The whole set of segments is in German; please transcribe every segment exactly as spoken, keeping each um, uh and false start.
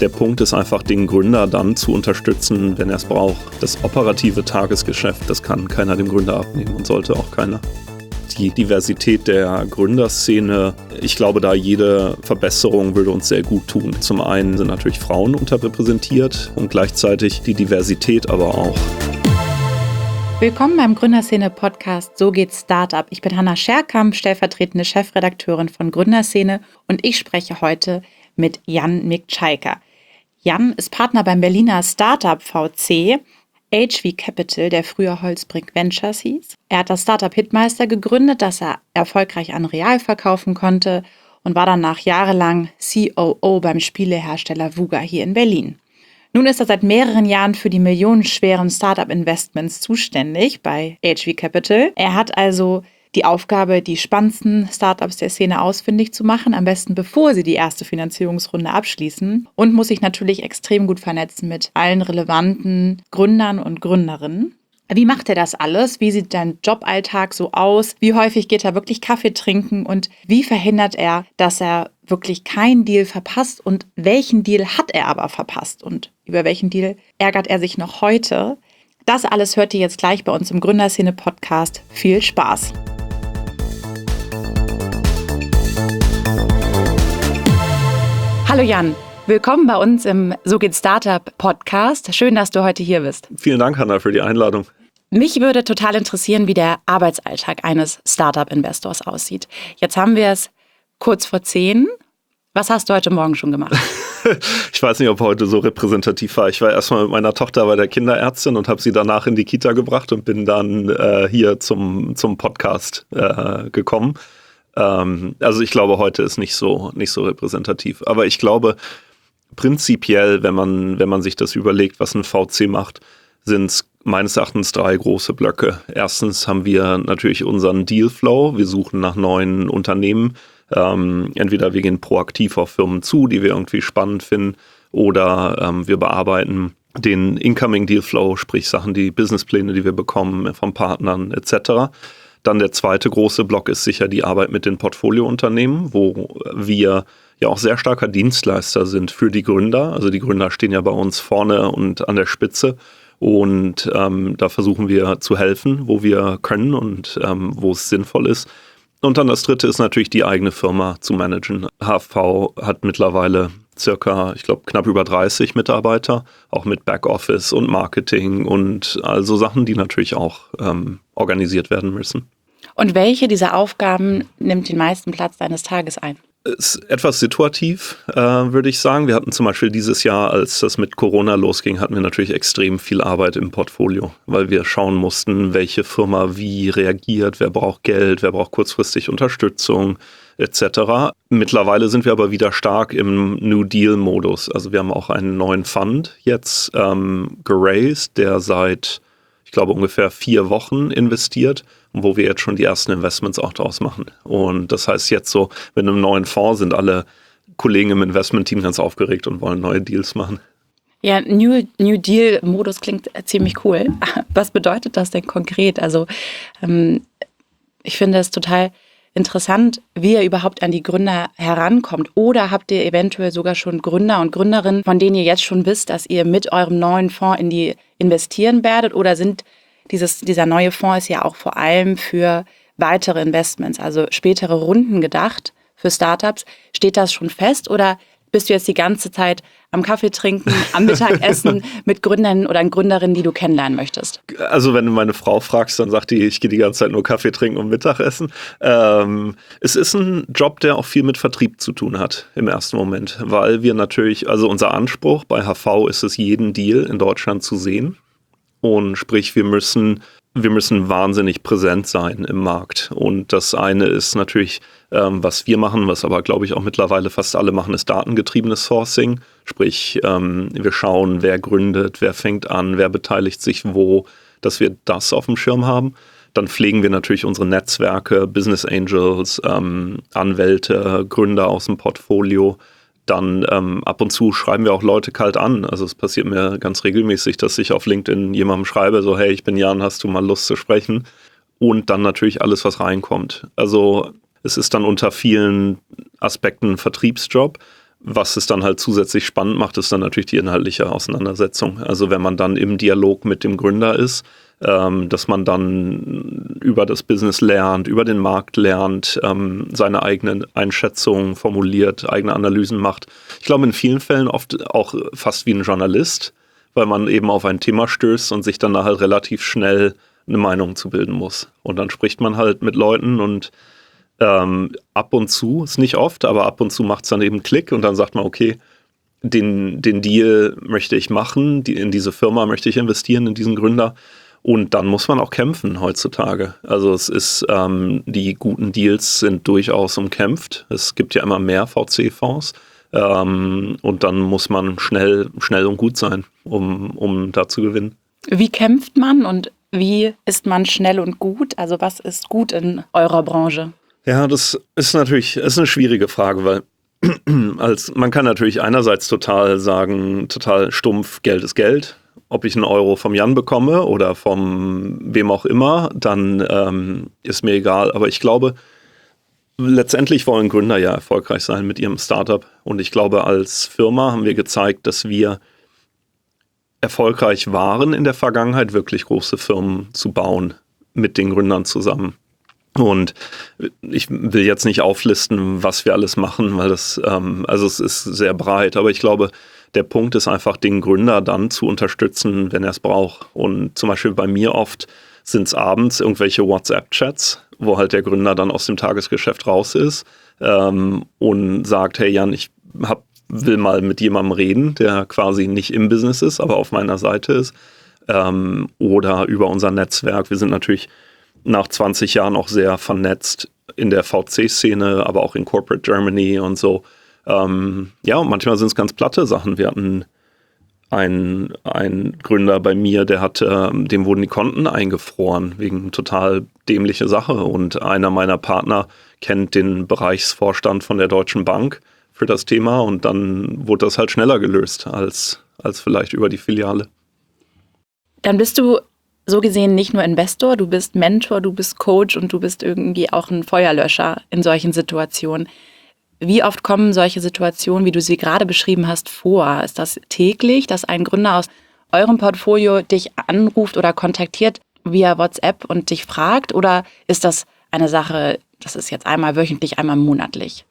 Der Punkt ist einfach, den Gründer dann zu unterstützen, wenn er es braucht. Das operative Tagesgeschäft, das kann keiner dem Gründer abnehmen und sollte auch keiner. Die Diversität der Gründerszene, ich glaube, da jede Verbesserung würde uns sehr gut tun. Zum einen sind natürlich Frauen unterrepräsentiert und gleichzeitig die Diversität aber auch. Willkommen beim Gründerszene-Podcast So geht Startup. Ich bin Hanna Scherkamp, stellvertretende Chefredakteurin von Gründerszene und ich spreche heute mit Jan Mikczajka. Jan ist Partner beim Berliner Startup V C, H V Capital, der früher Holzbrink Ventures hieß. Er hat das Startup Hitmeister gegründet, das er erfolgreich an Real verkaufen konnte und war danach jahrelang C O O beim Spielehersteller Wuga hier in Berlin. Nun ist er seit mehreren Jahren für die millionenschweren Startup-Investments zuständig bei H V Capital. Er hat also die Aufgabe, die spannendsten Startups der Szene ausfindig zu machen, am besten bevor sie die erste Finanzierungsrunde abschließen, und muss sich natürlich extrem gut vernetzen mit allen relevanten Gründern und Gründerinnen. Wie macht er das alles? Wie sieht dein Joballtag so aus? Wie häufig geht er wirklich Kaffee trinken? Und wie verhindert er, dass er wirklich keinen Deal verpasst? Und welchen Deal hat er aber verpasst? Und über welchen Deal ärgert er sich noch heute? Das alles hört ihr jetzt gleich bei uns im Gründerszene-Podcast. Viel Spaß! Hallo Jan, willkommen bei uns im So geht Startup Podcast. Schön, dass du heute hier bist. Vielen Dank, Hanna, für die Einladung. Mich würde total interessieren, wie der Arbeitsalltag eines Startup-Investors aussieht. Jetzt haben wir es kurz vor zehn. Was hast du heute Morgen schon gemacht? Ich weiß nicht, ob heute so repräsentativ war. Ich war erstmal mit meiner Tochter bei der Kinderärztin und habe sie danach in die Kita gebracht und bin dann äh, hier zum, zum Podcast äh, gekommen. Ähm, also ich glaube, heute ist nicht so, nicht so repräsentativ. Aber ich glaube, prinzipiell, wenn man, wenn man sich das überlegt, was ein V C macht, sind es meines Erachtens drei große Blöcke. Erstens haben wir natürlich unseren Dealflow. Wir suchen nach neuen Unternehmen. Ähm, entweder wir gehen proaktiv auf Firmen zu, die wir irgendwie spannend finden, oder ähm, wir bearbeiten den Incoming Dealflow, sprich Sachen, die Businesspläne, die wir bekommen von Partnern et cetera. Dann der zweite große Block ist sicher die Arbeit mit den Portfoliounternehmen, wo wir ja auch sehr starker Dienstleister sind für die Gründer. Also die Gründer stehen ja bei uns vorne und an der Spitze. Und ähm, da versuchen wir zu helfen, wo wir können und ähm, wo es sinnvoll ist. Und dann das dritte ist natürlich die eigene Firma zu managen. H V hat mittlerweile circa, ich glaube, knapp über dreißig Mitarbeiter, auch mit Backoffice und Marketing und also Sachen, die natürlich auch ähm, organisiert werden müssen. Und welche dieser Aufgaben nimmt den meisten Platz deines Tages ein? Ist etwas situativ, äh, würde ich sagen. Wir hatten zum Beispiel dieses Jahr, als das mit Corona losging, hatten wir natürlich extrem viel Arbeit im Portfolio, weil wir schauen mussten, welche Firma wie reagiert, wer braucht Geld, wer braucht kurzfristig Unterstützung et cetera. Mittlerweile sind wir aber wieder stark im New Deal-Modus. Also wir haben auch einen neuen Fund jetzt ähm, geraced, der seit, ich glaube, ungefähr vier Wochen investiert, wo wir jetzt schon die ersten Investments auch draus machen. Und das heißt jetzt so, mit einem neuen Fonds sind alle Kollegen im Investment-Team ganz aufgeregt und wollen neue Deals machen. Ja, New, New Deal-Modus klingt ziemlich cool. Was bedeutet das denn konkret? Also ähm, ich finde es total interessant, wie ihr überhaupt an die Gründer herankommt. Oder habt ihr eventuell sogar schon Gründer und Gründerinnen, von denen ihr jetzt schon wisst, dass ihr mit eurem neuen Fonds in die investieren werdet? Oder sind Dieses, dieser neue Fonds ist ja auch vor allem für weitere Investments, also spätere Runden gedacht für Startups. Steht das schon fest oder bist du jetzt die ganze Zeit am Kaffee trinken, am Mittagessen mit Gründern oder Gründerinnen, die du kennenlernen möchtest? Also wenn du meine Frau fragst, dann sagt die, ich gehe die ganze Zeit nur Kaffee trinken und Mittagessen. Ähm, es ist ein Job, der auch viel mit Vertrieb zu tun hat im ersten Moment, weil wir natürlich, also unser Anspruch bei H V ist es, jeden Deal in Deutschland zu sehen. Und sprich, wir müssen, wir müssen wahnsinnig präsent sein im Markt. Und das eine ist natürlich, ähm, was wir machen, was aber, glaube ich, auch mittlerweile fast alle machen, ist datengetriebenes Sourcing. Sprich, ähm, wir schauen, wer gründet, wer fängt an, wer beteiligt sich wo, dass wir das auf dem Schirm haben. Dann pflegen wir natürlich unsere Netzwerke, Business Angels, ähm, Anwälte, Gründer aus dem Portfolio. Dann ähm, ab und zu schreiben wir auch Leute kalt an. Also es passiert mir ganz regelmäßig, dass ich auf LinkedIn jemandem schreibe, so hey, ich bin Jan, hast du mal Lust zu sprechen? Und dann natürlich alles, was reinkommt. Also es ist dann unter vielen Aspekten ein Vertriebsjob. Was es dann halt zusätzlich spannend macht, ist dann natürlich die inhaltliche Auseinandersetzung. Also wenn man dann im Dialog mit dem Gründer ist, ähm, dass man dann über das Business lernt, über den Markt lernt, ähm, seine eigenen Einschätzungen formuliert, eigene Analysen macht. Ich glaube in vielen Fällen oft auch fast wie ein Journalist, weil man eben auf ein Thema stößt und sich dann da halt relativ schnell eine Meinung zu bilden muss. Und dann spricht man halt mit Leuten und Ähm, ab und zu, ist nicht oft, aber ab und zu macht es dann eben Klick und dann sagt man, okay, den, den Deal möchte ich machen, die, in diese Firma möchte ich investieren, in diesen Gründer. Und dann muss man auch kämpfen heutzutage. Also es ist, ähm, die guten Deals sind durchaus umkämpft. Es gibt ja immer mehr V C-Fonds. Ähm, und dann muss man schnell, schnell und gut sein, um, um da zu gewinnen. Wie kämpft man und wie ist man schnell und gut? Also was ist gut in eurer Branche? Ja, das ist natürlich ist eine schwierige Frage, weil als man kann natürlich einerseits total sagen, total stumpf, Geld ist Geld. Ob ich einen Euro vom Jan bekomme oder vom wem auch immer, dann ähm, ist mir egal. Aber ich glaube, letztendlich wollen Gründer ja erfolgreich sein mit ihrem Startup. Und ich glaube, als Firma haben wir gezeigt, dass wir erfolgreich waren in der Vergangenheit, wirklich große Firmen zu bauen mit den Gründern zusammen. Und ich will jetzt nicht auflisten, was wir alles machen, weil das, ähm, also es ist sehr breit, aber ich glaube, der Punkt ist einfach, den Gründer dann zu unterstützen, wenn er es braucht. Und zum Beispiel bei mir oft sind es abends irgendwelche WhatsApp-Chats, wo halt der Gründer dann aus dem Tagesgeschäft raus ist ähm, und sagt, hey Jan, ich hab, will mal mit jemandem reden, der quasi nicht im Business ist, aber auf meiner Seite ist. Ähm, oder über unser Netzwerk. Wir sind natürlich nach zwanzig Jahren auch sehr vernetzt in der V C-Szene, aber auch in Corporate Germany und so. Ähm, ja, und manchmal sind es ganz platte Sachen. Wir hatten einen, einen Gründer bei mir, der hat, ähm, dem wurden die Konten eingefroren wegen total dämliche Sache. Und einer meiner Partner kennt den Bereichsvorstand von der Deutschen Bank für das Thema und dann wurde das halt schneller gelöst als, als vielleicht über die Filiale. Dann bist du so gesehen nicht nur Investor, du bist Mentor, du bist Coach und du bist irgendwie auch ein Feuerlöscher in solchen Situationen. Wie oft kommen solche Situationen, wie du sie gerade beschrieben hast, vor? Ist das täglich, dass ein Gründer aus eurem Portfolio dich anruft oder kontaktiert via WhatsApp und dich fragt? Oder ist das eine Sache, das ist jetzt einmal wöchentlich, einmal monatlich?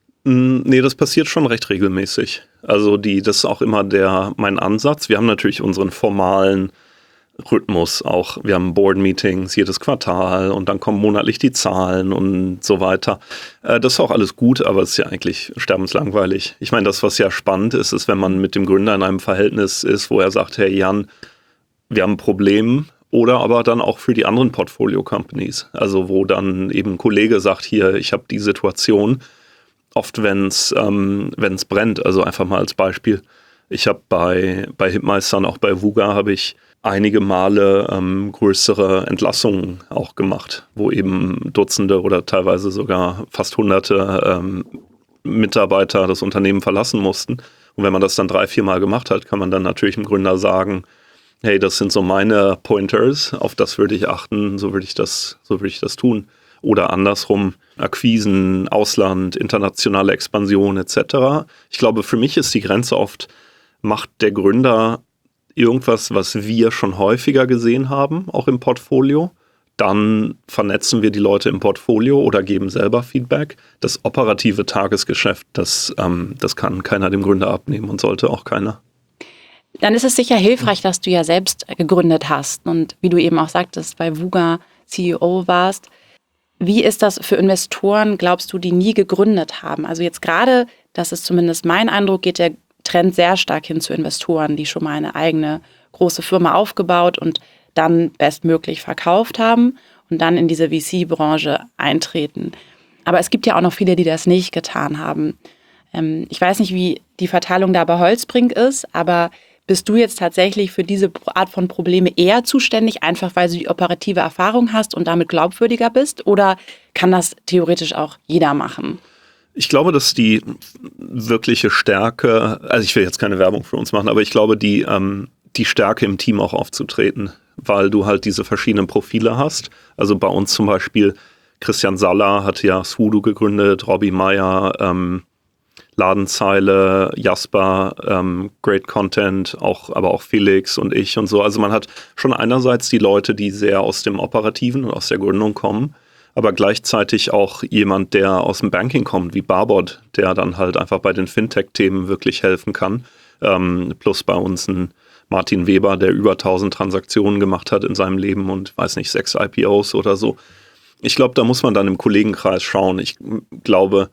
Nee, das passiert schon recht regelmäßig. Also die, das ist auch immer der mein Ansatz. Wir haben natürlich unseren formalen Rhythmus auch. Wir haben Board-Meetings jedes Quartal und dann kommen monatlich die Zahlen und so weiter. Äh, das ist auch alles gut, aber es ist ja eigentlich sterbenslangweilig. Ich meine, das, was ja spannend ist, ist, wenn man mit dem Gründer in einem Verhältnis ist, wo er sagt, hey Jan, wir haben ein Problem. Oder aber dann auch für die anderen Portfolio-Companies. Also wo dann eben ein Kollege sagt, hier, ich habe die Situation. Oft, wenn es ähm, wenn's brennt, also einfach mal als Beispiel. Ich habe bei, bei Hitmeistern, auch bei VUGA, habe ich einige Male ähm, größere Entlassungen auch gemacht, wo eben Dutzende oder teilweise sogar fast hunderte ähm, Mitarbeiter das Unternehmen verlassen mussten. Und wenn man das dann drei, vier Mal gemacht hat, kann man dann natürlich dem Gründer sagen, hey, das sind so meine Pointers, auf das würde ich achten, so würde ich das, so würde ich das tun. Oder andersrum, Akquisen, Ausland, internationale Expansion et cetera. Ich glaube, für mich ist die Grenze oft, macht der Gründer irgendwas, was wir schon häufiger gesehen haben, auch im Portfolio. Dann vernetzen wir die Leute im Portfolio oder geben selber Feedback. Das operative Tagesgeschäft, das, ähm, das kann keiner dem Gründer abnehmen und sollte auch keiner. Dann ist es sicher hilfreich, dass du ja selbst gegründet hast und wie du eben auch sagtest, bei VUGA C E O warst. Wie ist das für Investoren, glaubst du, die nie gegründet haben? Also jetzt gerade, das ist zumindest mein Eindruck, geht der Trend sehr stark hin zu Investoren, die schon mal eine eigene große Firma aufgebaut und dann bestmöglich verkauft haben und dann in diese V C-Branche eintreten. Aber es gibt ja auch noch viele, die das nicht getan haben. Ähm, ich weiß nicht, wie die Verteilung da bei Holzbrink ist, aber bist du jetzt tatsächlich für diese Art von Probleme eher zuständig, einfach weil du die operative Erfahrung hast und damit glaubwürdiger bist? Oder kann das theoretisch auch jeder machen? Ich glaube, dass die wirkliche Stärke, also ich will jetzt keine Werbung für uns machen, aber ich glaube, die, ähm, die Stärke im Team auch aufzutreten, weil du halt diese verschiedenen Profile hast. Also bei uns zum Beispiel Christian Saller hat ja Swoodo gegründet, Robbie Meyer, ähm, Ladenzeile, Jasper, ähm, Great Content, auch, aber auch Felix und ich und so. Also man hat schon einerseits die Leute, die sehr aus dem Operativen und aus der Gründung kommen, aber gleichzeitig auch jemand, der aus dem Banking kommt, wie Barbot, der dann halt einfach bei den Fintech-Themen wirklich helfen kann. Ähm, plus bei uns ein Martin Weber, der über tausend Transaktionen gemacht hat in seinem Leben und, weiß nicht, sechs I P Os oder so. Ich glaube, da muss man dann im Kollegenkreis schauen. Ich glaube,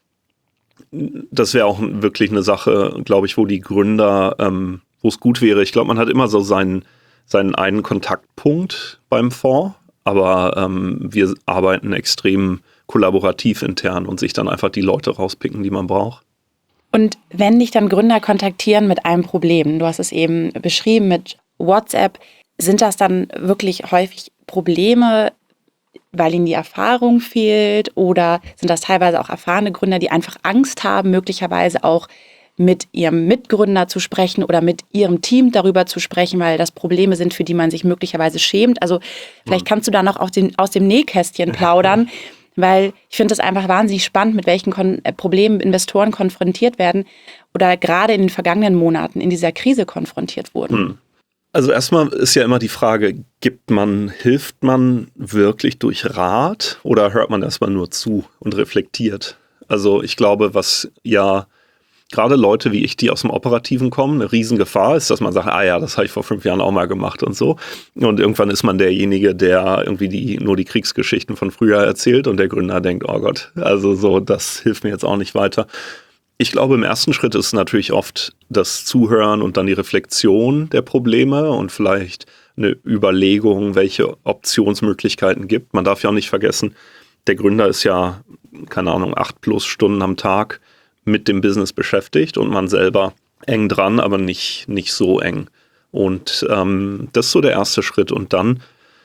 das wäre auch wirklich eine Sache, glaube ich, wo die Gründer, ähm, wo es gut wäre. Ich glaube, man hat immer so seinen, seinen einen Kontaktpunkt beim Fonds, aber ähm, wir arbeiten extrem kollaborativ intern und sich dann einfach die Leute rauspicken, die man braucht. Und wenn dich dann Gründer kontaktieren mit einem Problem, du hast es eben beschrieben mit WhatsApp, sind das dann wirklich häufig Probleme, weil ihnen die Erfahrung fehlt, oder sind das teilweise auch erfahrene Gründer, die einfach Angst haben, möglicherweise auch mit ihrem Mitgründer zu sprechen oder mit ihrem Team darüber zu sprechen, weil das Probleme sind, für die man sich möglicherweise schämt? Also vielleicht kannst du da noch aus dem, aus dem Nähkästchen plaudern, weil ich finde es einfach wahnsinnig spannend, mit welchen Kon- Problemen Investoren konfrontiert werden oder gerade in den vergangenen Monaten in dieser Krise konfrontiert wurden. Hm. Also erstmal ist ja immer die Frage, gibt man, hilft man wirklich durch Rat oder hört man erstmal nur zu und reflektiert? Also ich glaube, was ja gerade Leute wie ich, die aus dem Operativen kommen, eine Riesengefahr ist, dass man sagt, ah ja, das habe ich vor fünf Jahren auch mal gemacht und so. Und irgendwann ist man derjenige, der irgendwie die, nur die Kriegsgeschichten von früher erzählt und der Gründer denkt, oh Gott, also so, das hilft mir jetzt auch nicht weiter. Ich glaube, im ersten Schritt ist natürlich oft das Zuhören und dann die Reflexion der Probleme und vielleicht eine Überlegung, welche Optionsmöglichkeiten gibt. Man darf ja auch nicht vergessen, der Gründer ist ja, keine Ahnung, acht plus Stunden am Tag mit dem Business beschäftigt und man selber eng dran, aber nicht, nicht so eng. Und ähm, das ist so der erste Schritt. Und dann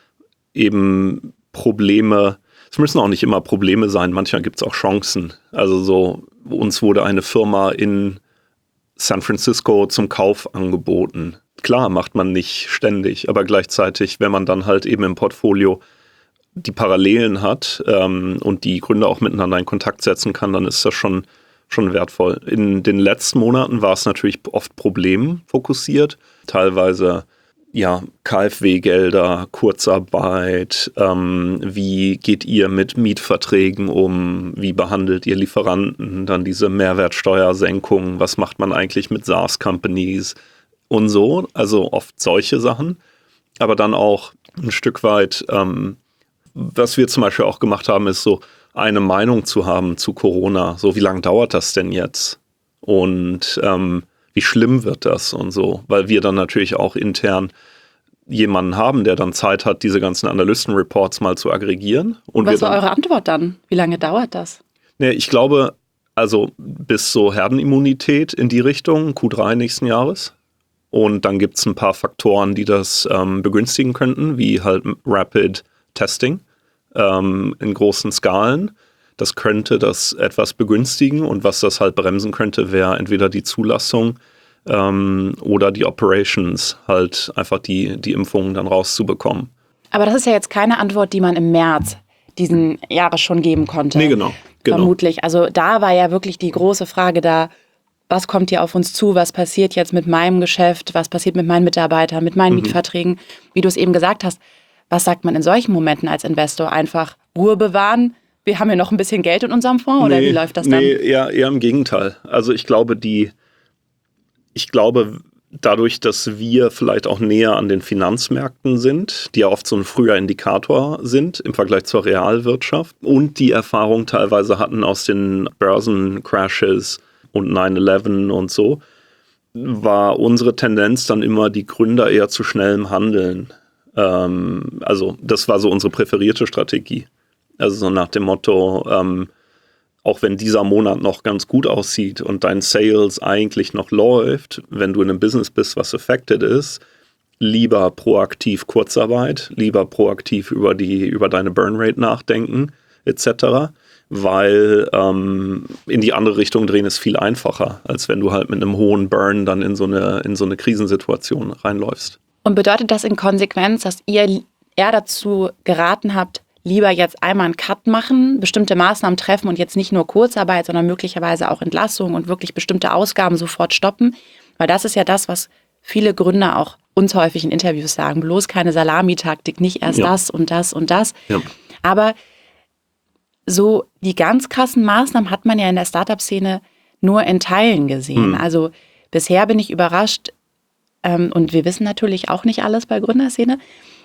eben Probleme. Es müssen auch nicht immer Probleme sein, manchmal gibt es auch Chancen. Also so, uns wurde eine Firma in San Francisco zum Kauf angeboten. Klar, macht man nicht ständig, aber gleichzeitig, wenn man dann halt eben im Portfolio die Parallelen hat ähm, und die Gründer auch miteinander in Kontakt setzen kann, dann ist das schon, schon wertvoll. In den letzten Monaten war es natürlich oft problemfokussiert, teilweise ja, K f W-Gelder, Kurzarbeit, ähm, wie geht ihr mit Mietverträgen um, wie behandelt ihr Lieferanten, dann diese Mehrwertsteuersenkung, was macht man eigentlich mit SaaS-Companies und so, also oft solche Sachen, aber dann auch ein Stück weit, ähm, was wir zum Beispiel auch gemacht haben, ist so eine Meinung zu haben zu Corona, so wie lange dauert das denn jetzt und ähm, wie schlimm wird das und so, weil wir dann natürlich auch intern jemanden haben, der dann Zeit hat, diese ganzen Analysten-Reports mal zu aggregieren. Und was wir war dann, eure Antwort dann? Wie lange dauert das? Ne, ich glaube, also bis so Herdenimmunität in die Richtung, Q drei nächsten Jahres. Und dann gibt es ein paar Faktoren, die das ähm, begünstigen könnten, wie halt Rapid Testing ähm, in großen Skalen. Das könnte das etwas begünstigen und was das halt bremsen könnte, wäre entweder die Zulassung ähm, oder die Operations, halt einfach die, die Impfungen dann rauszubekommen. Aber das ist ja jetzt keine Antwort, die man im März diesen Jahres schon geben konnte. Nee, genau. genau. Vermutlich. Also da war ja wirklich die große Frage da, was kommt hier auf uns zu, was passiert jetzt mit meinem Geschäft, was passiert mit meinen Mitarbeitern, mit meinen mhm. Mietverträgen. Wie du es eben gesagt hast, was sagt man in solchen Momenten als Investor? Einfach Ruhe bewahren, wir haben ja noch ein bisschen Geld in unserem Fonds, oder nee, wie läuft das dann? Nee, eher, eher im Gegenteil. Also ich glaube, die, ich glaube, dadurch, dass wir vielleicht auch näher an den Finanzmärkten sind, die ja oft so ein früher Indikator sind im Vergleich zur Realwirtschaft und die Erfahrung teilweise hatten aus den Börsencrashes und nine eleven und so, war unsere Tendenz dann immer, die Gründer eher zu schnellem Handeln. Ähm, also das war so unsere präferierte Strategie. Also so nach dem Motto, ähm, auch wenn dieser Monat noch ganz gut aussieht und dein Sales eigentlich noch läuft, wenn du in einem Business bist, was affected ist, lieber proaktiv Kurzarbeit, lieber proaktiv über die über deine Burnrate nachdenken, et cetera, weil ähm, in die andere Richtung drehen ist viel einfacher, als wenn du halt mit einem hohen Burn dann in so eine, in so eine Krisensituation reinläufst. Und bedeutet das in Konsequenz, dass ihr eher dazu geraten habt, lieber jetzt einmal einen Cut machen, bestimmte Maßnahmen treffen und jetzt nicht nur Kurzarbeit, sondern möglicherweise auch Entlassung und wirklich bestimmte Ausgaben sofort stoppen. Weil das ist ja das, was viele Gründer auch uns häufig in Interviews sagen. Bloß keine Salamitaktik, nicht erst ja. das und das und das. Ja. Aber so die ganz krassen Maßnahmen hat man ja in der Startup-Szene nur in Teilen gesehen. Hm. Also bisher bin ich überrascht, ähm, und wir wissen natürlich auch nicht alles bei Gründerszene,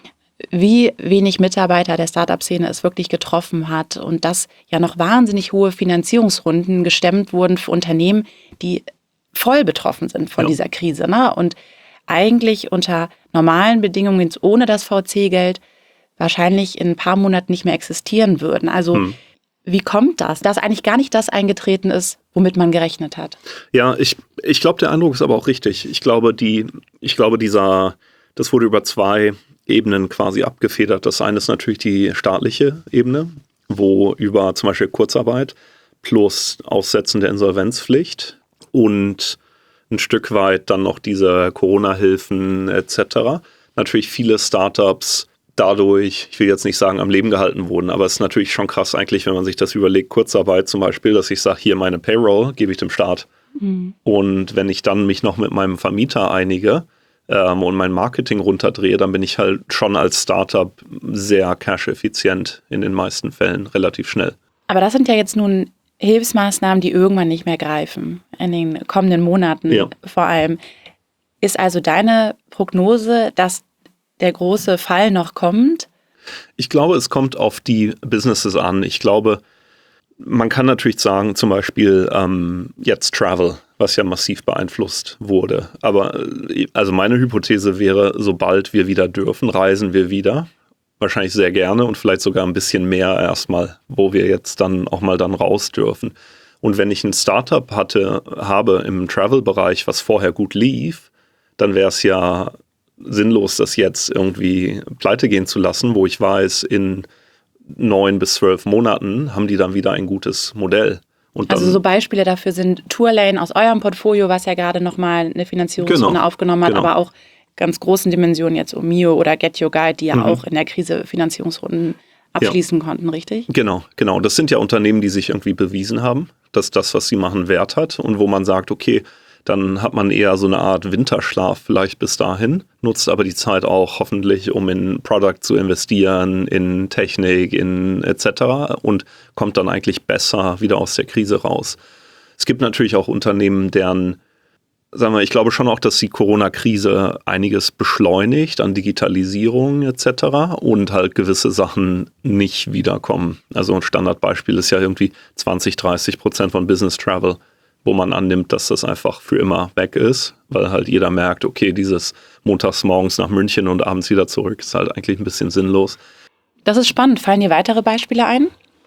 wie wenig Mitarbeiter der Startup-Szene es wirklich getroffen hat und dass ja noch wahnsinnig hohe Finanzierungsrunden gestemmt wurden für Unternehmen, die voll betroffen sind von ja. dieser Krise. Ne? Und eigentlich unter normalen Bedingungen, ohne das V C-Geld, wahrscheinlich in ein paar Monaten nicht mehr existieren würden. Also hm. wie kommt das, dass eigentlich gar nicht das eingetreten ist, womit man gerechnet hat? Ja, ich, ich glaube, der Eindruck ist aber auch richtig. Ich glaube, die, ich glaube, dieser, das wurde über zwei Ebenen quasi abgefedert. Das eine ist natürlich die staatliche Ebene, wo über zum Beispiel Kurzarbeit plus Aussetzen der Insolvenzpflicht und ein Stück weit dann noch diese Corona-Hilfen et cetera natürlich viele Startups dadurch, ich will jetzt nicht sagen, am Leben gehalten wurden, aber es ist natürlich schon krass eigentlich, wenn man sich das überlegt, Kurzarbeit zum Beispiel, dass ich sage, hier meine Payroll gebe ich dem Staat. Mhm. Und wenn ich dann mich noch mit meinem Vermieter einige ähm, und mein Marketing runterdrehe, dann bin ich halt schon als Startup sehr cash-effizient in den meisten Fällen, relativ schnell. Aber das sind ja jetzt nun Hilfsmaßnahmen, die irgendwann nicht mehr greifen, in den kommenden Monaten ja. vor allem. Ist also deine Prognose, dass der große Fall noch kommt? Ich glaube, es kommt auf die Businesses an. Ich glaube, man kann natürlich sagen, zum Beispiel ähm, jetzt Travel, was ja massiv beeinflusst wurde. Aber also meine Hypothese wäre, sobald wir wieder dürfen, reisen wir wieder. Wahrscheinlich sehr gerne und vielleicht sogar ein bisschen mehr erstmal, wo wir jetzt dann auch mal dann raus dürfen. Und wenn ich ein Startup hatte, habe im Travel-Bereich, was vorher gut lief, dann wäre es ja sinnlos, das jetzt irgendwie pleite gehen zu lassen, wo ich weiß, in neun bis zwölf Monaten haben die dann wieder ein gutes Modell. Und also so Beispiele dafür sind Tourlane aus eurem Portfolio, was ja gerade nochmal eine Finanzierungsrunde genau, aufgenommen hat, genau. aber auch ganz großen Dimensionen jetzt Omio oder Get Your Guide, die ja mhm. auch in der Krise Finanzierungsrunden abschließen ja. konnten, richtig? Genau, genau. Das sind ja Unternehmen, die sich irgendwie bewiesen haben, dass das, was sie machen, Wert hat und wo man sagt, okay, dann hat man eher so eine Art Winterschlaf vielleicht bis dahin, nutzt aber die Zeit auch hoffentlich, um in Product zu investieren, in Technik, in et cetera und kommt dann eigentlich besser wieder aus der Krise raus. Es gibt natürlich auch Unternehmen, deren, sagen wir, ich glaube schon auch, dass die Corona-Krise einiges beschleunigt an Digitalisierung et cetera und halt gewisse Sachen nicht wiederkommen. Also ein Standardbeispiel ist ja irgendwie zwanzig, dreißig Prozent von Business Travel, wo man annimmt, dass das einfach für immer weg ist, weil halt jeder merkt, okay, dieses montags morgens nach München und abends wieder zurück ist halt eigentlich ein bisschen sinnlos. Das ist spannend. Fallen dir weitere Beispiele ein?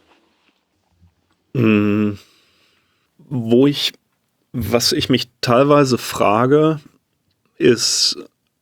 Hm, wo ich, was ich mich teilweise frage, ist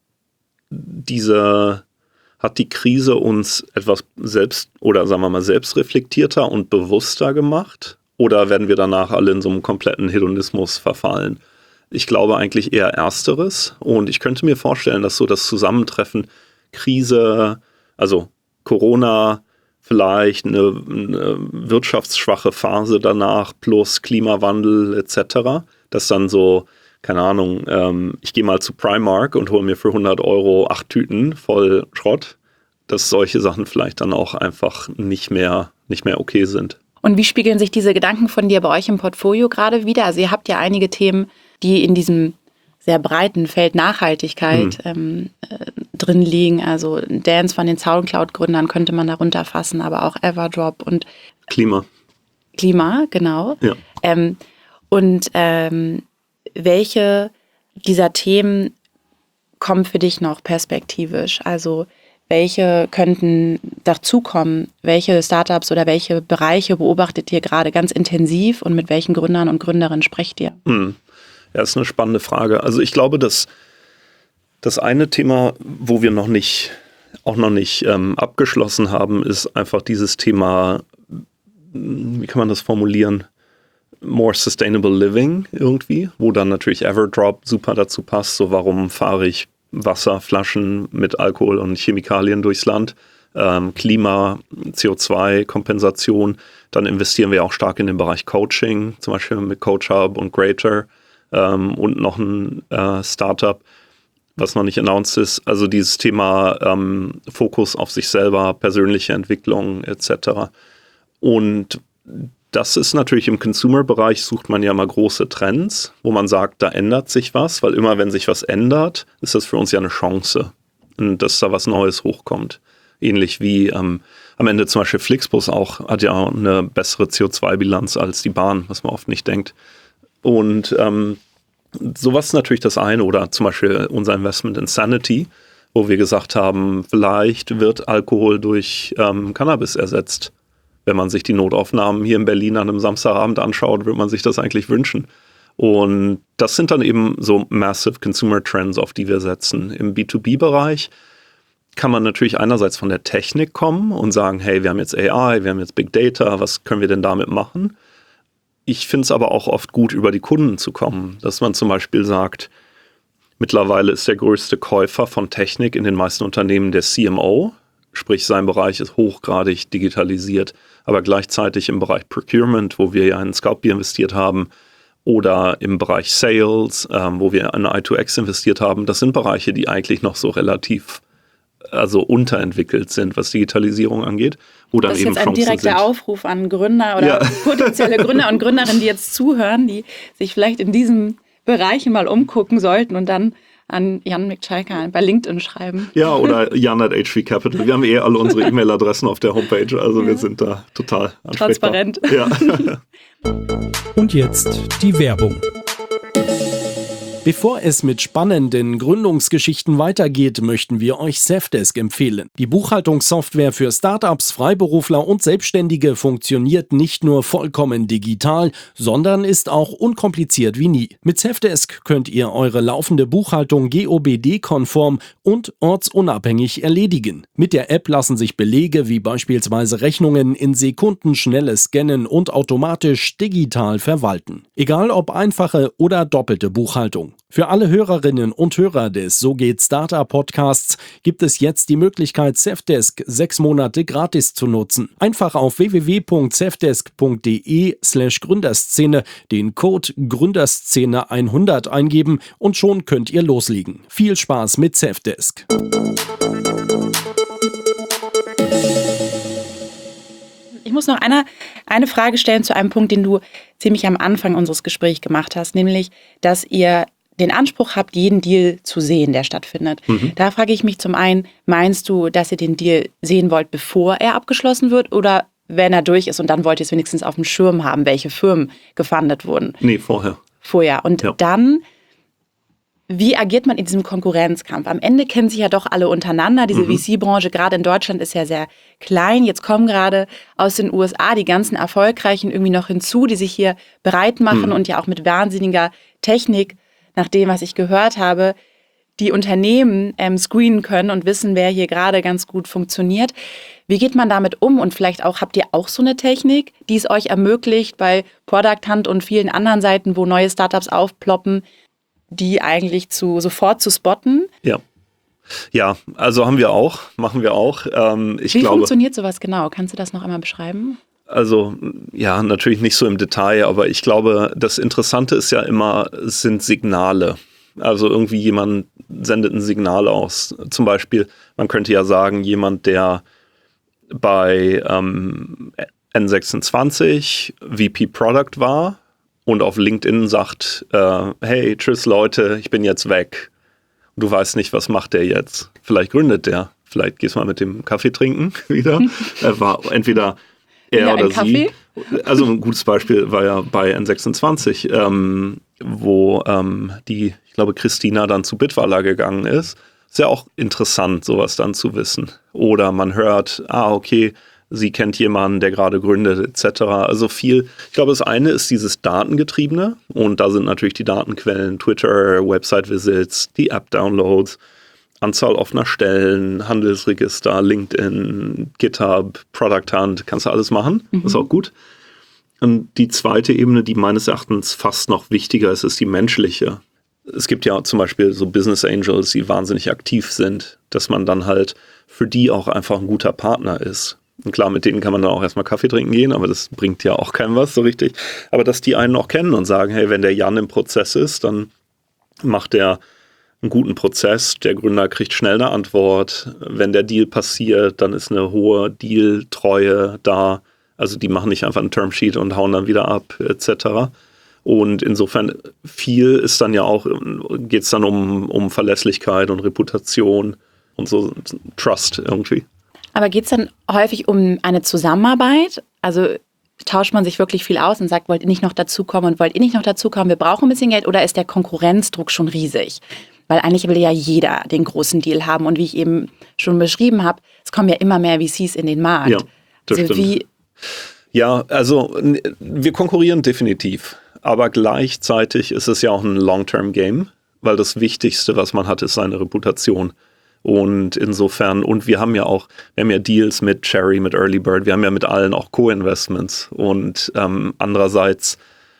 diese, hat die Krise uns etwas selbst oder sagen wir mal selbstreflektierter und bewusster gemacht? Oder werden wir danach alle in so einem kompletten Hedonismus verfallen? Ich glaube eigentlich eher Ersteres. Und ich könnte mir vorstellen, dass so das Zusammentreffen Krise, also Corona, vielleicht eine, eine wirtschaftsschwache Phase danach plus Klimawandel et cetera, dass dann so, keine Ahnung, ähm, ich gehe mal zu Primark und hole mir für hundert Euro acht Tüten voll Schrott, dass solche Sachen vielleicht dann auch einfach nicht mehr, nicht mehr okay sind. Und wie spiegeln sich diese Gedanken von dir bei euch im Portfolio gerade wieder? Also ihr habt ja einige Themen, die in diesem sehr breiten Feld Nachhaltigkeit mhm. ähm, äh, drin liegen. Also Dance von den Soundcloud-Gründern könnte man darunter fassen, aber auch Everdrop und Klima. Klima, genau. Ja. Ähm, und ähm, welche dieser Themen kommen für dich noch perspektivisch? Also welche könnten dazukommen? Welche Startups oder welche Bereiche beobachtet ihr gerade ganz intensiv und mit welchen Gründern und Gründerinnen sprecht ihr? Hm. Ja, das ist eine spannende Frage. Also ich glaube, dass das eine Thema, wo wir noch nicht, auch noch nicht ähm, abgeschlossen haben, ist einfach dieses Thema, wie kann man das formulieren? More Sustainable Living irgendwie, wo dann natürlich Everdrop super dazu passt. So, warum fahre ich Wasserflaschen mit Alkohol und Chemikalien durchs Land, ähm, Klima, C O zwei Kompensation. Dann investieren wir auch stark in den Bereich Coaching, zum Beispiel mit CoachHub und Greater ähm, und noch ein äh, Startup, was noch nicht announced ist. Also dieses Thema ähm, Fokus auf sich selber, persönliche Entwicklung et cetera. Und das ist natürlich im Consumer-Bereich, sucht man ja mal große Trends, wo man sagt, da ändert sich was, weil immer wenn sich was ändert, ist das für uns ja eine Chance, dass da was Neues hochkommt. Ähnlich wie ähm, am Ende zum Beispiel Flixbus auch, hat ja auch eine bessere C O zwei Bilanz als die Bahn, was man oft nicht denkt. Und ähm, sowas ist natürlich das eine. Oder zum Beispiel unser Investment in Sanity, wo wir gesagt haben, vielleicht wird Alkohol durch ähm, Cannabis ersetzt. Wenn man sich die Notaufnahmen hier in Berlin an einem Samstagabend anschaut, würde man sich das eigentlich wünschen. Und das sind dann eben so massive Consumer Trends, auf die wir setzen. Im B zwei B-Bereich kann man natürlich einerseits von der Technik kommen und sagen, hey, wir haben jetzt A I, wir haben jetzt Big Data, was können wir denn damit machen? Ich finde es aber auch oft gut, über die Kunden zu kommen, dass man zum Beispiel sagt, mittlerweile ist der größte Käufer von Technik in den meisten Unternehmen der C M O, sprich sein Bereich ist hochgradig digitalisiert, aber gleichzeitig im Bereich Procurement, wo wir ja in Scoutbier investiert haben, oder im Bereich Sales, ähm, wo wir in I zwei X investiert haben, das sind Bereiche, die eigentlich noch so relativ also unterentwickelt sind, was Digitalisierung angeht. Oder das ist eben jetzt ein direkter sind. Aufruf an Gründer oder ja. potenzielle Gründer und Gründerinnen, die jetzt zuhören, die sich vielleicht in diesen Bereichen mal umgucken sollten und dann an Jan Mikczajka bei LinkedIn schreiben. Ja, oder Jan at H V Capital. Wir haben eh alle unsere E-Mail-Adressen auf der Homepage, also ja. wir sind da total ansprechbar. Transparent. Ja. Und jetzt die Werbung. Bevor es mit spannenden Gründungsgeschichten weitergeht, möchten wir euch Safdesk empfehlen. Die Buchhaltungssoftware für Startups, Freiberufler und Selbstständige funktioniert nicht nur vollkommen digital, sondern ist auch unkompliziert wie nie. Mit Safdesk könnt ihr eure laufende Buchhaltung G O B D-konform und ortsunabhängig erledigen. Mit der App lassen sich Belege wie beispielsweise Rechnungen in sekundenschnelles Scannen und automatisch digital verwalten. Egal ob einfache oder doppelte Buchhaltung. Für alle Hörerinnen und Hörer des So geht Startup Podcasts gibt es jetzt die Möglichkeit, Safdesk sechs Monate gratis zu nutzen. Einfach auf w w w punkt safdesk punkt de slash Gründerszene den Code Gründerszene hundert eingeben und schon könnt ihr loslegen. Viel Spaß mit Safdesk. Ich muss noch eine, eine Frage stellen zu einem Punkt, den du ziemlich am Anfang unseres Gesprächs gemacht hast, nämlich, dass ihr den Anspruch habt, jeden Deal zu sehen, der stattfindet. Mhm. Da frage ich mich zum einen, meinst du, dass ihr den Deal sehen wollt, bevor er abgeschlossen wird oder wenn er durch ist und dann wollt ihr es wenigstens auf dem Schirm haben, welche Firmen gefundet wurden? Nee, vorher. Vorher. Und ja. dann, wie agiert man in diesem Konkurrenzkampf? Am Ende kennen sich ja doch alle untereinander. Diese mhm. V C-Branche, gerade in Deutschland, ist ja sehr klein. Jetzt kommen gerade aus den U S A die ganzen Erfolgreichen irgendwie noch hinzu, die sich hier bereit machen mhm. und ja auch mit wahnsinniger Technik, nach dem, was ich gehört habe, die Unternehmen ähm, screenen können und wissen, wer hier gerade ganz gut funktioniert. Wie geht man damit um? Und vielleicht auch, habt ihr auch so eine Technik, die es euch ermöglicht, bei Product Hunt und vielen anderen Seiten, wo neue Startups aufploppen, die eigentlich zu sofort zu spotten? Ja. Ja, also haben wir auch, machen wir auch. Ähm, ich Wie glaube, funktioniert sowas genau? Kannst du das noch einmal beschreiben? Also ja, natürlich nicht so im Detail, aber ich glaube, das Interessante ist ja immer, es sind Signale. Also irgendwie jemand sendet ein Signal aus. Zum Beispiel, man könnte ja sagen, jemand, der bei ähm, N sechsundzwanzig V P Product war und auf LinkedIn sagt, äh, hey, tschüss Leute, ich bin jetzt weg. Du weißt nicht, was macht der jetzt? Vielleicht gründet der. Vielleicht gehst du mal mit dem Kaffee trinken wieder. Er war entweder er ja, oder sie. Kaffee? Also ein gutes Beispiel war ja bei N sechsundzwanzig, ähm, wo ähm, die, ich glaube, Christina dann zu Bitwala gegangen ist. Ist ja auch interessant, sowas dann zu wissen. Oder man hört, ah, okay, sie kennt jemanden, der gerade gründet, et cetera. Also viel. Ich glaube, das eine ist dieses Datengetriebene. Und da sind natürlich die Datenquellen, Twitter, Website-Visits, die App-Downloads, Anzahl offener Stellen, Handelsregister, LinkedIn, GitHub, Product Hunt, kannst du alles machen. Mhm. Ist auch gut. Und die zweite Ebene, die meines Erachtens fast noch wichtiger ist, ist die menschliche. es gibt ja zum Beispiel so Business Angels, die wahnsinnig aktiv sind, dass man dann halt für die auch einfach ein guter Partner ist. Und klar, mit denen kann man dann auch erstmal Kaffee trinken gehen, aber das bringt ja auch keinem was so richtig. Aber dass die einen auch kennen und sagen, hey, wenn der Jan im Prozess ist, dann macht der einen guten Prozess, der Gründer kriegt schnell eine Antwort. Wenn der Deal passiert, dann ist eine hohe Deal-Treue da. Also die machen nicht einfach ein Termsheet und hauen dann wieder ab, et cetera. Und insofern viel ist dann ja auch, geht es dann um, um Verlässlichkeit und Reputation und so Trust irgendwie. Aber geht es dann häufig um eine Zusammenarbeit? Also tauscht man sich wirklich viel aus und sagt, wollt ihr nicht noch dazukommen und wollt ihr nicht noch dazukommen, wir brauchen ein bisschen Geld, oder ist der Konkurrenzdruck schon riesig? Weil eigentlich will ja jeder den großen Deal haben und wie ich eben schon beschrieben habe, es kommen ja immer mehr V Cs in den Markt. Ja, das also stimmt. Wie ja, also wir konkurrieren definitiv, aber gleichzeitig ist es ja auch ein Long-Term-Game, weil das Wichtigste, was man hat, ist seine Reputation. Und insofern, und wir haben ja auch, wir haben ja Deals mit Cherry, mit Early Bird, wir haben ja mit allen auch Co-Investments. Und ähm, andererseits,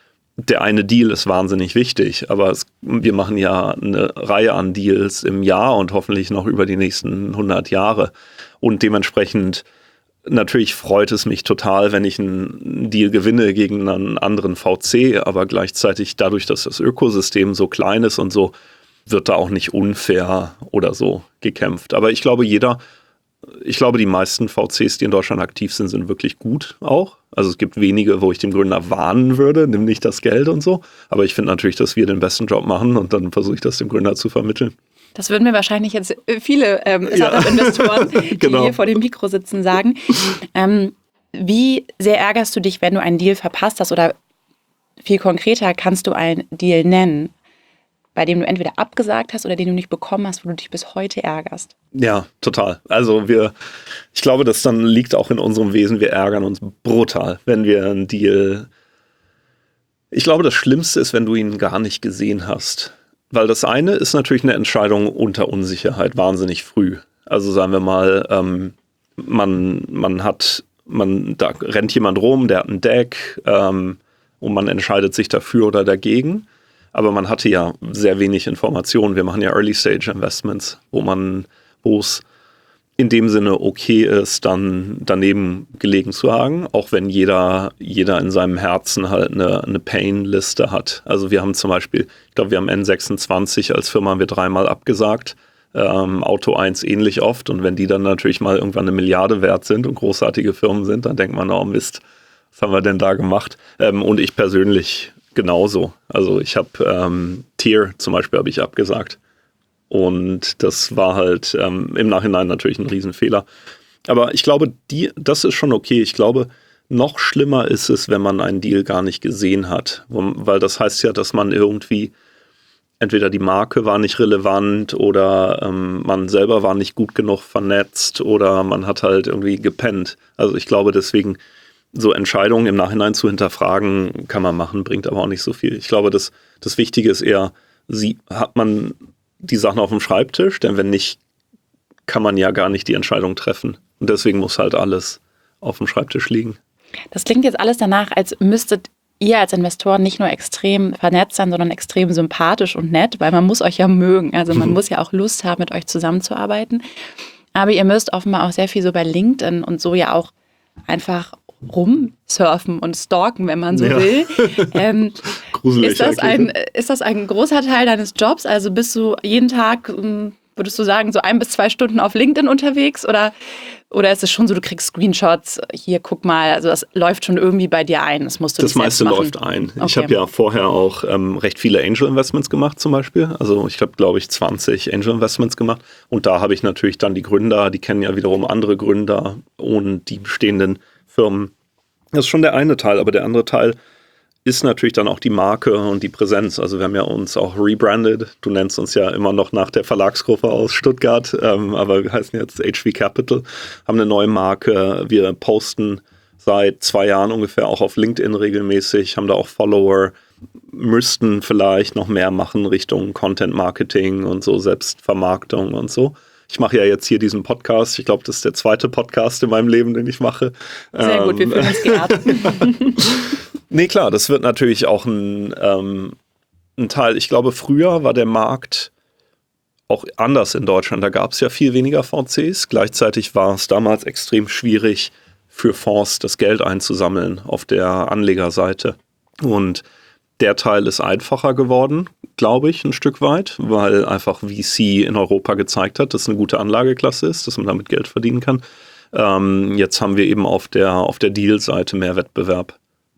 der eine Deal ist wahnsinnig wichtig, aber es, wir machen ja eine Reihe an Deals im Jahr und hoffentlich noch über die nächsten hundert Jahre. Und dementsprechend, natürlich freut es mich total, wenn ich einen Deal gewinne gegen einen anderen V C, aber gleichzeitig dadurch, dass das Ökosystem so klein ist und so, wird da auch nicht unfair oder so gekämpft. Aber ich glaube, jeder, ich glaube, die meisten V Cs, die in Deutschland aktiv sind, sind wirklich gut auch. Also es gibt wenige, wo ich dem Gründer warnen würde, nimm nicht das Geld und so. Aber ich finde natürlich, dass wir den besten Job machen und dann versuche ich das dem Gründer zu vermitteln. Das würden mir wahrscheinlich jetzt viele ähm, Startup-Investoren, die genau. hier vor dem Mikro sitzen, sagen. Ähm, wie sehr ärgerst du dich, wenn du einen Deal verpasst hast? Oder viel konkreter, kannst du einen Deal nennen, bei dem du entweder abgesagt hast oder den du nicht bekommen hast, wo du dich bis heute ärgerst? Ja, total. Also wir, ich glaube, das dann liegt auch in unserem Wesen, wir ärgern uns brutal, wenn wir einen Deal, ich glaube, das Schlimmste ist, wenn du ihn gar nicht gesehen hast. Weil das eine ist natürlich eine Entscheidung unter Unsicherheit, wahnsinnig früh. Also sagen wir mal, ähm, man, man hat, man, da rennt jemand rum, der hat ein Deck ähm, und man entscheidet sich dafür oder dagegen. Aber man hatte ja sehr wenig Informationen. Wir machen ja Early-Stage-Investments, wo man, wo es in dem Sinne okay ist, dann daneben gelegen zu haben, auch wenn jeder, jeder in seinem Herzen halt eine, eine Pain-Liste hat. Also wir haben zum Beispiel, ich glaube, wir haben N sechsundzwanzig als Firma haben wir dreimal abgesagt, ähm, Auto eins ähnlich oft. Und wenn die dann natürlich mal irgendwann eine Milliarde wert sind und großartige Firmen sind, dann denkt man, oh Mist, was haben wir denn da gemacht? Ähm, und ich persönlich genauso. Also ich habe ähm, Tier zum Beispiel habe ich abgesagt. Und das war halt ähm, im Nachhinein natürlich ein Riesenfehler. Aber ich glaube, die, das ist schon okay. Ich glaube, noch schlimmer ist es, wenn man einen Deal gar nicht gesehen hat. Weil das heißt ja, dass man irgendwie, entweder die Marke war nicht relevant oder ähm, man selber war nicht gut genug vernetzt oder man hat halt irgendwie gepennt. Also ich glaube deswegen, so Entscheidungen im Nachhinein zu hinterfragen, kann man machen, bringt aber auch nicht so viel. Ich glaube, das, das Wichtige ist eher, sie, hat man die Sachen auf dem Schreibtisch, denn wenn nicht, kann man ja gar nicht die Entscheidung treffen. Und deswegen muss halt alles auf dem Schreibtisch liegen. Das klingt jetzt alles danach, als müsstet ihr als Investoren nicht nur extrem vernetzt sein, sondern extrem sympathisch und nett, weil man muss euch ja mögen. Also man muss ja auch Lust haben, mit euch zusammenzuarbeiten. Aber ihr müsst offenbar auch sehr viel so bei LinkedIn und so ja auch einfach rumsurfen und stalken, wenn man so ja. will. Ähm, Gruselig ist das ein, ist das ein großer Teil deines Jobs? Also bist du jeden Tag, würdest du sagen, so ein bis zwei Stunden auf LinkedIn unterwegs? Oder, oder ist es schon so, du kriegst Screenshots, hier, guck mal, also das läuft schon irgendwie bei dir ein, das musst du Das nicht meiste machen. läuft ein. Okay. Ich habe ja vorher auch ähm, recht viele Angel Investments gemacht zum Beispiel. Also ich habe, glaube ich, zwanzig Angel Investments gemacht. Und da habe ich natürlich dann die Gründer, die kennen ja wiederum andere Gründer und die bestehenden Firmen. Das ist schon der eine Teil, aber der andere Teil ist natürlich dann auch die Marke und die Präsenz. Also wir haben ja uns auch rebrandet. Du nennst uns ja immer noch nach der Verlagsgruppe aus Stuttgart, ähm, aber wir heißen jetzt H V Capital, haben eine neue Marke. Wir posten seit zwei Jahren ungefähr auch auf LinkedIn regelmäßig, haben da auch Follower, müssten vielleicht noch mehr machen Richtung Content Marketing und so, Selbstvermarktung und so. Ich mache ja jetzt hier diesen Podcast. Ich glaube, das ist der zweite Podcast in meinem Leben, den ich mache. Sehr ähm, gut, wir fühlen uns geehrt. Nee, klar, das wird natürlich auch ein, ähm, ein Teil. Ich glaube, früher war der Markt auch anders in Deutschland. Da gab es ja viel weniger V Cs. Gleichzeitig war es damals extrem schwierig für Fonds, das Geld einzusammeln auf der Anlegerseite. Und der Teil ist einfacher geworden, glaube ich, ein Stück weit, weil einfach V C in Europa gezeigt hat, dass es eine gute Anlageklasse ist, dass man damit Geld verdienen kann. Ähm, jetzt haben wir eben auf der, auf der Deal-Seite mehr Wettbewerb.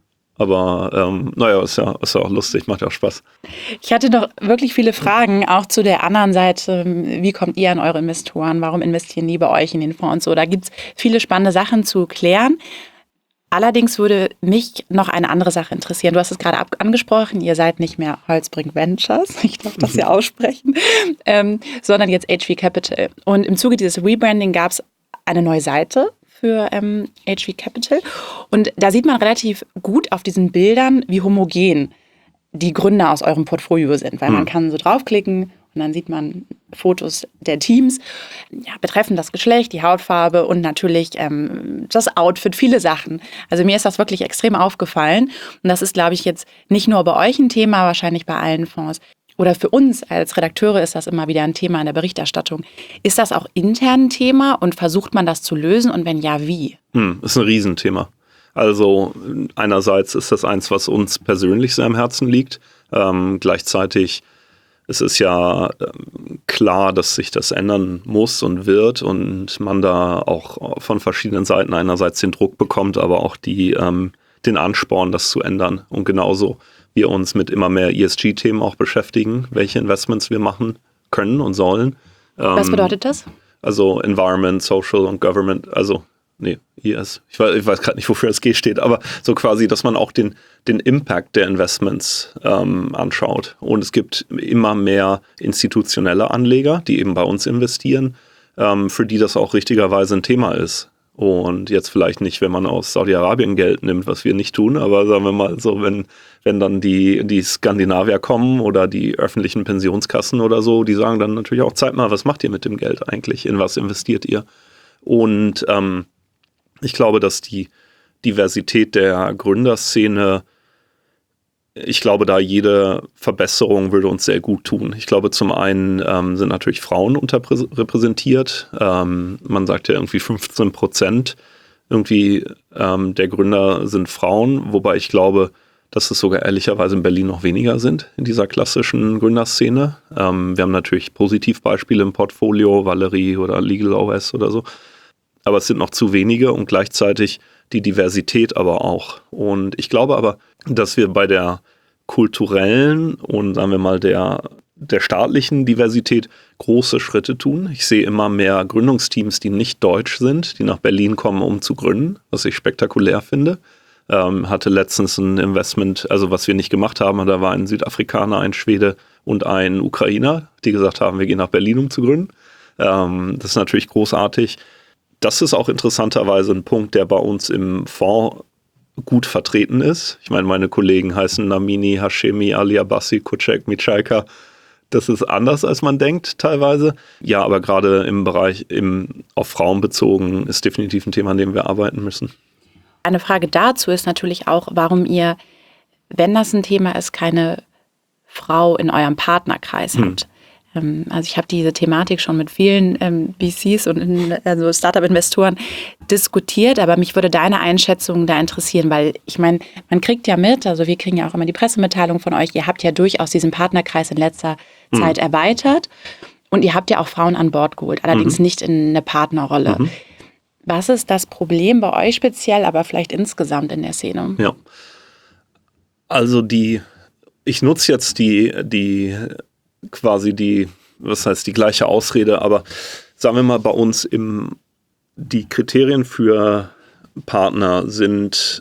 Aber ähm, naja, ist ja, ist ja auch lustig, macht ja auch Spaß. Ich hatte noch wirklich viele Fragen, auch zu der anderen Seite. Wie kommt ihr an eure Investoren? Warum investieren die bei euch in den Fonds und so? Da gibt es viele spannende Sachen zu klären. Allerdings würde mich noch eine andere Sache interessieren. Du hast es gerade ab- angesprochen, ihr seid nicht mehr Holzbrink Ventures, ich darf das ja aussprechen, ähm, sondern jetzt H V Capital. Und im Zuge dieses Rebranding gab es eine neue Seite für ähm, H V Capital. Und da sieht man relativ gut auf diesen Bildern, wie homogen die Gründer aus eurem Portfolio sind. Weil mhm. man kann so draufklicken und dann sieht man Fotos der Teams, ja, betreffend das Geschlecht, die Hautfarbe und natürlich ähm, das Outfit, viele Sachen. Also mir ist das wirklich extrem aufgefallen. Und das ist, glaube ich, jetzt nicht nur bei euch ein Thema, wahrscheinlich bei allen Fonds. Oder für uns als Redakteure ist das immer wieder ein Thema in der Berichterstattung. Ist das auch intern ein Thema und versucht man das zu lösen? Und wenn ja, wie? Hm, ist ein Riesenthema. Also einerseits ist das eins, was uns persönlich sehr am Herzen liegt. Ähm, gleichzeitig es ist ja ähm, klar, dass sich das ändern muss und wird und man da auch von verschiedenen Seiten einerseits den Druck bekommt, aber auch die, ähm, den Ansporn, das zu ändern. Und genauso wir uns mit immer mehr E S G-Themen auch beschäftigen, welche Investments wir machen können und sollen. Ähm, Was bedeutet das? Also Environment, Social und Government, also nee, E S. Ich weiß, ich weiß gerade nicht, wofür das G steht, aber so quasi, dass man auch den, den Impact der Investments ähm, anschaut. Und es gibt immer mehr institutionelle Anleger, die eben bei uns investieren, ähm, für die das auch richtigerweise ein Thema ist. Und jetzt vielleicht nicht, wenn man aus Saudi-Arabien Geld nimmt, was wir nicht tun, aber sagen wir mal so, wenn, wenn dann die, die Skandinavier kommen oder die öffentlichen Pensionskassen oder so, die sagen dann natürlich auch, zeigt mal, was macht ihr mit dem Geld eigentlich, in was investiert ihr? Und ähm, ich glaube, dass die Diversität der Gründerszene, ich glaube, da jede Verbesserung würde uns sehr gut tun. Ich glaube, zum einen ähm, sind natürlich Frauen unterrepräsentiert. Ähm, man sagt ja irgendwie fünfzehn Prozent irgendwie ähm, der Gründer sind Frauen, wobei ich glaube, dass es sogar ehrlicherweise in Berlin noch weniger sind in dieser klassischen Gründerszene. Ähm, wir haben natürlich Positivbeispiele im Portfolio, Valerie oder Legal O S oder so. Aber es sind noch zu wenige und gleichzeitig die Diversität aber auch. Und ich glaube aber, dass wir bei der kulturellen und sagen wir mal der, der staatlichen Diversität große Schritte tun. Ich sehe immer mehr Gründungsteams, die nicht deutsch sind, die nach Berlin kommen, um zu gründen, was ich spektakulär finde. Ähm, hatte letztens ein Investment, also was wir nicht gemacht haben, da war ein Südafrikaner, ein Schwede und ein Ukrainer, die gesagt haben, wir gehen nach Berlin, um zu gründen. Ähm, das ist natürlich großartig. Das ist auch interessanterweise ein Punkt, der bei uns im Fonds gut vertreten ist. Ich meine, meine Kollegen heißen Namini, Hashemi, Ali Abbasi, Kucek, Michalka. Das ist anders, als man denkt teilweise. Ja, aber gerade im Bereich im, auf Frauen bezogen ist definitiv ein Thema, an dem wir arbeiten müssen. Eine Frage dazu ist natürlich auch, warum ihr, wenn das ein Thema ist, keine Frau in eurem Partnerkreis habt. Hm. Also ich habe diese Thematik schon mit vielen ähm, V Cs und in, also Startup-Investoren diskutiert, aber mich würde deine Einschätzung da interessieren, weil ich meine, man kriegt ja mit, also wir kriegen ja auch immer die Pressemitteilung von euch, ihr habt ja durchaus diesen Partnerkreis in letzter mhm. Zeit erweitert und ihr habt ja auch Frauen an Bord geholt, allerdings mhm. nicht in eine Partnerrolle. Mhm. Was ist das Problem bei euch speziell, aber vielleicht insgesamt in der Szene? Ja, also die, ich nutze jetzt die, die quasi die, was heißt die gleiche Ausrede, aber sagen wir mal bei uns im, die Kriterien für Partner sind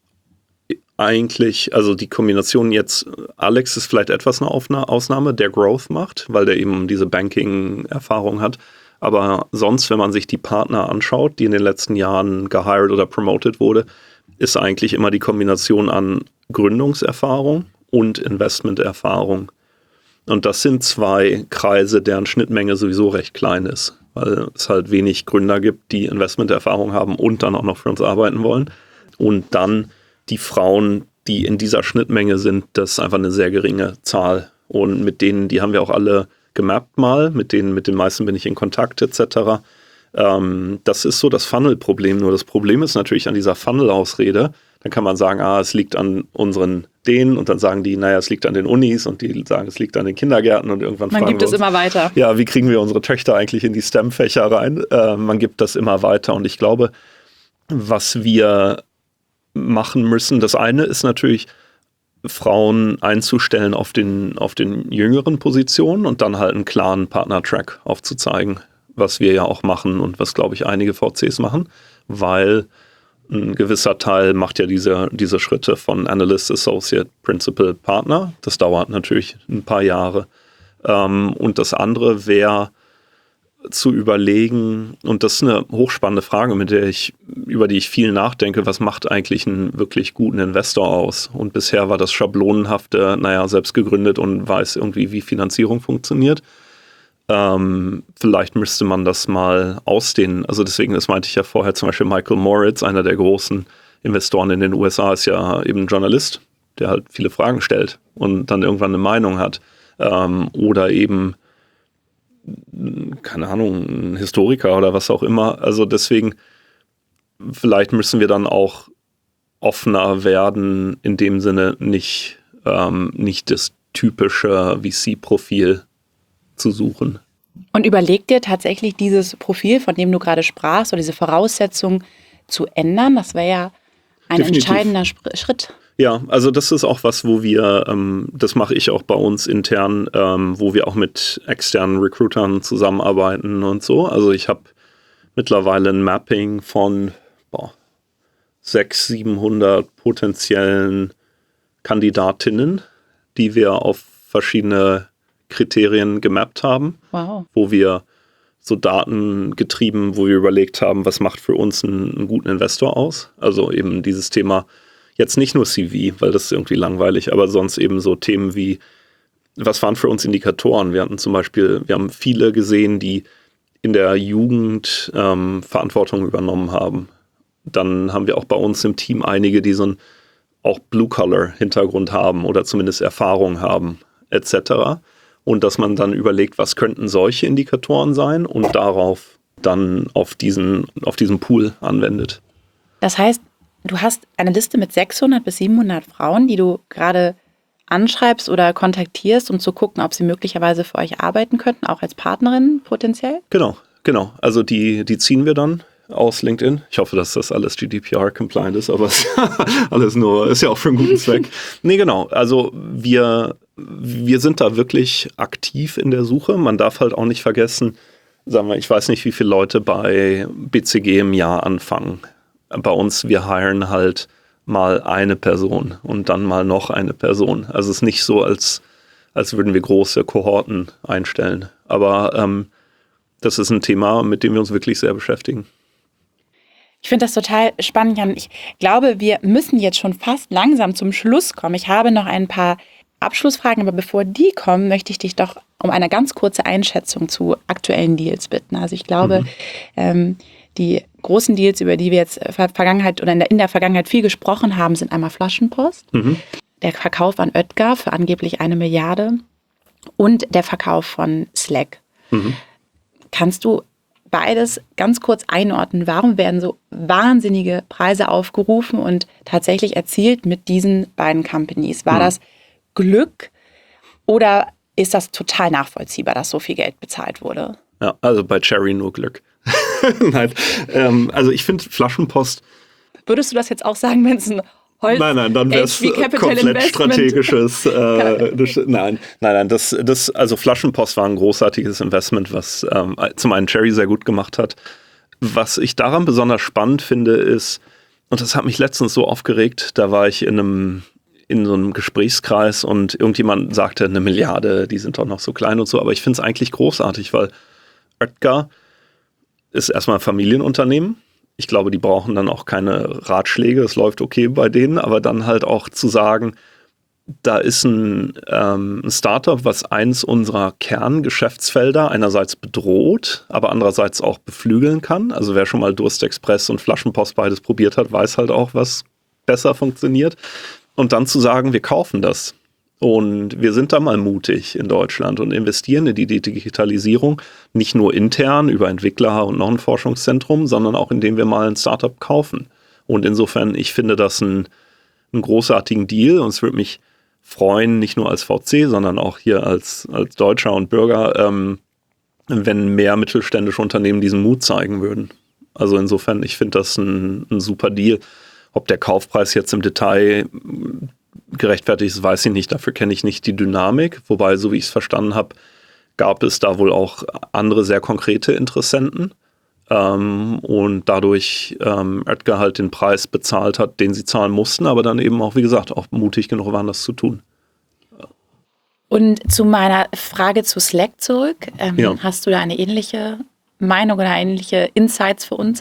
eigentlich, also die Kombination jetzt, Alex ist vielleicht etwas eine Ausnahme, der Growth macht, weil der eben diese Banking-Erfahrung hat, aber sonst, wenn man sich die Partner anschaut, die in den letzten Jahren gehired oder promoted wurde, ist eigentlich immer die Kombination an Gründungserfahrung und Investmenterfahrung. Und das sind zwei Kreise, deren Schnittmenge sowieso recht klein ist, weil es halt wenig Gründer gibt, die Investmenterfahrung haben und dann auch noch für uns arbeiten wollen. Und dann die Frauen, die in dieser Schnittmenge sind, das ist einfach eine sehr geringe Zahl. Und mit denen, die haben wir auch alle gemappt mal, mit denen, mit den meisten bin ich in Kontakt et cetera. Ähm, das ist so das Funnel-Problem. Nur das Problem ist natürlich an dieser Funnel-Ausrede. Dann kann man sagen, ah, es liegt an unseren denen und dann sagen die, naja, es liegt an den Unis und die sagen, es liegt an den Kindergärten und irgendwann man fragen gibt wir es uns, immer weiter. Ja, wie kriegen wir unsere Töchter eigentlich in die STEM-Fächer rein? Äh, man gibt das immer weiter und ich glaube, was wir machen müssen, das eine ist natürlich, Frauen einzustellen auf den, auf den jüngeren Positionen und dann halt einen klaren Partner-Track aufzuzeigen, was wir ja auch machen und was, glaube ich, einige V Cs machen, weil ein gewisser Teil macht ja diese, diese Schritte von Analyst, Associate, Principal, Partner. Das dauert natürlich ein paar Jahre. Ähm, und das andere wäre zu überlegen, und das ist eine hochspannende Frage, mit der ich, über die ich viel nachdenke, was macht eigentlich einen wirklich guten Investor aus? Und bisher war das schablonenhafte, naja, selbst gegründet und weiß irgendwie, wie Finanzierung funktioniert. Ähm, vielleicht müsste man das mal ausdehnen. Also deswegen, das meinte ich ja vorher, zum Beispiel Michael Moritz, einer der großen Investoren in den U S A, ist ja eben Journalist, der halt viele Fragen stellt und dann irgendwann eine Meinung hat. Ähm, oder eben, keine Ahnung, ein Historiker oder was auch immer. Also deswegen, vielleicht müssen wir dann auch offener werden, in dem Sinne nicht, ähm, nicht das typische V C-Profil zu suchen. Und überleg dir tatsächlich dieses Profil, von dem du gerade sprachst, oder diese Voraussetzungen zu ändern. Das wäre ja ein Definitiv. entscheidender Sp- Schritt. Ja, also das ist auch was, wo wir, ähm, das mache ich auch bei uns intern, ähm, wo wir auch mit externen Recruitern zusammenarbeiten und so. Also ich habe mittlerweile ein Mapping von boah, sechshundert, siebenhundert potenziellen Kandidatinnen, die wir auf verschiedene Kriterien gemappt haben, Wow. wo wir so Daten getrieben, wo wir überlegt haben, was macht für uns einen, einen guten Investor aus. Also eben dieses Thema, jetzt nicht nur C V, weil das ist irgendwie langweilig, aber sonst eben so Themen wie, was waren für uns Indikatoren? Wir hatten zum Beispiel, wir haben viele gesehen, die in der Jugend ähm, Verantwortung übernommen haben. Dann haben wir auch bei uns im Team einige, die so einen auch Blue-Collar-Hintergrund haben oder zumindest Erfahrung haben, et cetera. Und dass man dann überlegt, was könnten solche Indikatoren sein und darauf dann auf diesen, auf diesen Pool anwendet. Das heißt, du hast eine Liste mit sechshundert bis siebenhundert Frauen, die du gerade anschreibst oder kontaktierst, um zu gucken, ob sie möglicherweise für euch arbeiten könnten, auch als Partnerin potenziell? Genau, genau. Also die, die ziehen wir dann aus LinkedIn. Ich hoffe, dass das alles G D P R-compliant ist, aber es alles nur, ist ja auch für einen guten Zweck. Nee, genau. Also wir, wir sind da wirklich aktiv in der Suche. Man darf halt auch nicht vergessen, sagen wir, ich weiß nicht, wie viele Leute bei B C G im Jahr anfangen. Bei uns, wir hiren halt mal eine Person und dann mal noch eine Person. Also es ist nicht so, als, als würden wir große Kohorten einstellen. Aber ähm, das ist ein Thema, mit dem wir uns wirklich sehr beschäftigen. Ich finde das total spannend, Jan. Ich glaube, wir müssen jetzt schon fast langsam zum Schluss kommen. Ich habe noch ein paar Abschlussfragen, aber bevor die kommen, möchte ich dich doch um eine ganz kurze Einschätzung zu aktuellen Deals bitten. Also ich glaube, mhm. ähm, die großen Deals, über die wir jetzt Vergangenheit oder in der, in der Vergangenheit viel gesprochen haben, sind einmal Flaschenpost, mhm. der Verkauf an Oetker für angeblich eine Milliarde und der Verkauf von Slack. Mhm. Kannst du beides ganz kurz einordnen? Warum werden so wahnsinnige Preise aufgerufen und tatsächlich erzielt mit diesen beiden Companies? War mhm. das Glück oder ist das total nachvollziehbar, dass so viel Geld bezahlt wurde? Ja, also bei Cherry nur Glück. Nein, ähm, also ich finde Flaschenpost. Würdest du das jetzt auch sagen, wenn es ein Holz Nein, nein, dann wäre es komplett Investment. strategisches. Äh, das, nein, nein, nein, das, das, also Flaschenpost war ein großartiges Investment, was ähm, zum einen Cherry sehr gut gemacht hat. Was ich daran besonders spannend finde, ist, und das hat mich letztens so aufgeregt, da war ich in einem in so einem Gesprächskreis und irgendjemand sagte, eine Milliarde, die sind doch noch so klein und so, aber ich finde es eigentlich großartig, weil Oetker ist erstmal ein Familienunternehmen. Ich glaube, die brauchen dann auch keine Ratschläge, es läuft okay bei denen, aber dann halt auch zu sagen, da ist ein, ähm, ein Startup, was eins unserer Kerngeschäftsfelder einerseits bedroht, aber andererseits auch beflügeln kann. Also wer schon mal Durstexpress und Flaschenpost beides probiert hat, weiß halt auch, was besser funktioniert. und dann zu sagen, wir kaufen das. Und wir sind da mal mutig in Deutschland und investieren in die Digitalisierung, nicht nur intern über Entwickler und noch ein Forschungszentrum, sondern auch indem wir mal ein Startup kaufen. Und insofern, ich finde das einen, einen großartigen Deal und es würde mich freuen, nicht nur als V C, sondern auch hier als, als Deutscher und Bürger, ähm, wenn mehr mittelständische Unternehmen diesen Mut zeigen würden. Also insofern, ich finde das ein, ein super Deal. Ob der Kaufpreis jetzt im Detail gerechtfertigt ist, weiß ich nicht. Dafür kenne ich nicht die Dynamik. Wobei, so wie ich es verstanden habe, gab es da wohl auch andere sehr konkrete Interessenten. Ähm, und dadurch ähm, Oetker halt den Preis bezahlt hat, den sie zahlen mussten, aber dann eben auch, wie gesagt, auch mutig genug waren, das zu tun. Und zu meiner Frage zu Slack zurück. Ähm, ja. Hast du da eine ähnliche Meinung oder ähnliche Insights für uns?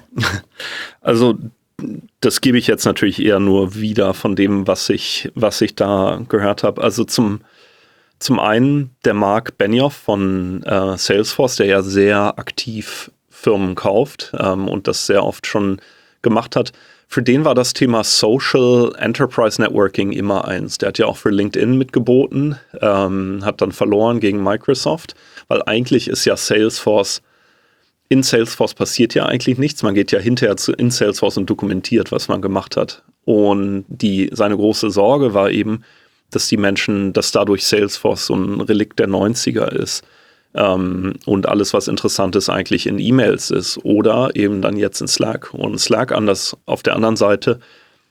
Also das gebe ich jetzt natürlich eher nur wieder von dem, was ich, was ich da gehört habe. Also zum, zum einen der Mark Benioff von äh, Salesforce, der ja sehr aktiv Firmen kauft ähm, und das sehr oft schon gemacht hat. Für den war das Thema Social Enterprise Networking immer eins. Der hat ja auch für LinkedIn mitgeboten, ähm, hat dann verloren gegen Microsoft, weil eigentlich ist ja Salesforce, in Salesforce passiert ja eigentlich nichts. Man geht ja hinterher zu, in Salesforce und dokumentiert, was man gemacht hat. Und die, seine große Sorge war eben, dass die Menschen, dass dadurch Salesforce so ein Relikt der neunziger ist. Ähm, und alles, was interessant ist, eigentlich in E-Mails ist. Oder eben dann jetzt in Slack. Und Slack anders auf der anderen Seite,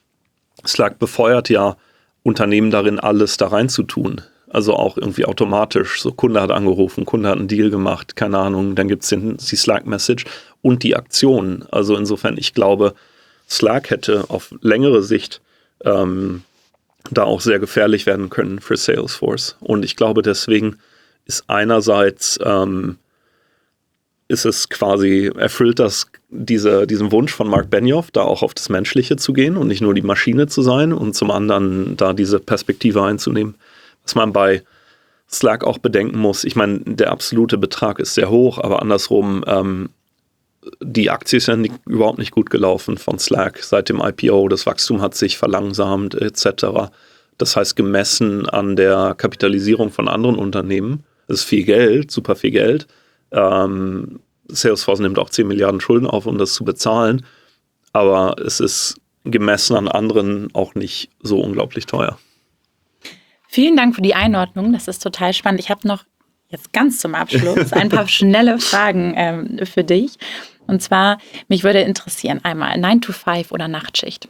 Slack befeuert ja Unternehmen darin, alles da rein zu tun. Also auch irgendwie automatisch. So, Kunde hat angerufen, Kunde hat einen Deal gemacht, keine Ahnung. Dann gibt es die Slack-Message und die Aktionen. Also insofern, ich glaube, Slack hätte auf längere Sicht ähm, da auch sehr gefährlich werden können für Salesforce. Und ich glaube, deswegen ist einerseits, ähm, ist es quasi, erfüllt das diese, diesen Wunsch von Mark Benioff, da auch auf das Menschliche zu gehen und nicht nur die Maschine zu sein und zum anderen da diese Perspektive einzunehmen. Was man bei Slack auch bedenken muss, ich meine, der absolute Betrag ist sehr hoch, aber andersrum, ähm, die Aktie ist ja nicht, überhaupt nicht gut gelaufen von Slack seit dem I P O. Das Wachstum hat sich verlangsamt et cetera. Das heißt, gemessen an der Kapitalisierung von anderen Unternehmen, das ist viel Geld, super viel Geld. Ähm, Salesforce nimmt auch zehn Milliarden Schulden auf, um das zu bezahlen. Aber es ist gemessen an anderen auch nicht so unglaublich teuer. Vielen Dank für die Einordnung. Das ist total spannend. Ich habe noch jetzt ganz zum Abschluss ein paar schnelle Fragen ähm, für dich. Und zwar, mich würde interessieren, einmal nine to five oder Nachtschicht?